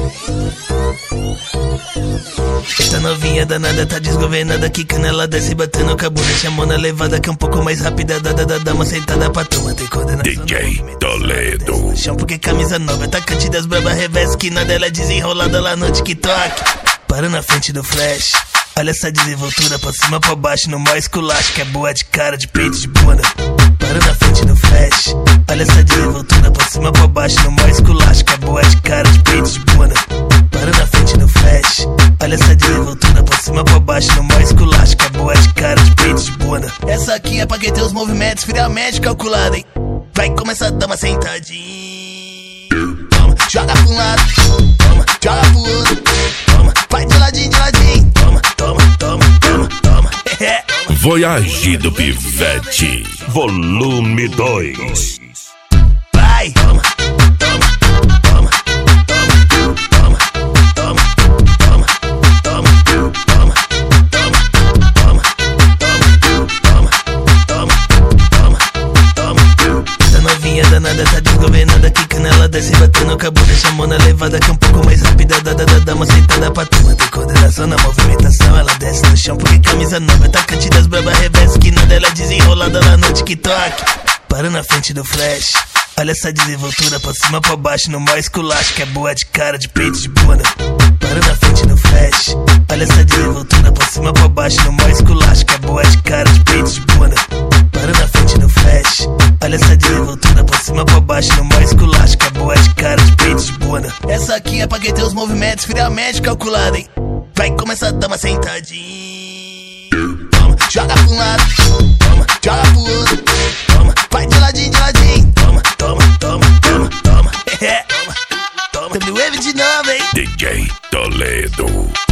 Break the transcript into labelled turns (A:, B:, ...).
A: Esta novinha danada tá desgovernada, quicando ela desce batendo com a bunda, chamou na levada que é um pouco mais rápida, dá uma sentada pra turma, tem coordenação.
B: DJ Toledo
A: no chão porque camisa nova, atacante das brabas, revés que nada, ela é desenrolada lá no TikTok. Para na frente do flash, olha essa desenvoltura pra cima pra baixo, no maior esculacho, que é boa de cara, de peito, de bunda. Para na frente do flash, olha essa desenvoltura pra cima pra baixo, no maior esculacho, que é boa de cara, de peito, de bunda. Para na frente do flash, olha essa desenvoltura pra cima pra baixo, no maior esculacho, que é boa de cara, de peito, de bunda. Essa aqui é pra quem tem os movimentos friamente calculados, hein? Vai começar a dar uma sentadinha. Toma, joga pra um lado, toma, joga pro outro, toma, vai de ladinho, toma, toma, toma, toma, toma.
B: Voyage do Pivete Volume 2.
A: Vai, toma, toma, toma, toma, toma, toma, toma, toma, toma, toma, toma, toma, toma, toma. Essa novinha danada tá desgovernada, quicando ela desce batendo com a bunda, chamou na levada que é um pouco mais rápida, dá uma sentada pra turma, tem coordenação na movimentação, ela desce no chão porque camisa nova, atacante das brabas, revés que nada, ela é desenrolada lá no TikTok. Para na frente do flash, olha essa desenvoltura pra cima pra baixo, no maior esculacho, que é boa de cara, de peito, de bunda. Para na frente do flash, olha essa desenvoltura pra cima pra baixo, no maior esculacho, que é boa de cara, de peito, de bunda. Para na frente do flash, olha essa desenvoltura pra cima pra baixo, no maior esculacho, que é boa de cara, de peito, de bunda. Essa aqui é pra quem tem os movimentos friamente calculados, hein? Vai começar a dar uma sentadinha. Toma, joga pra um lado, toma, joga pro outro, toma, vai de ladinho, toma, toma, toma, toma, toma. Toma, toma, WM de novo, hein?
B: DJ Toledo.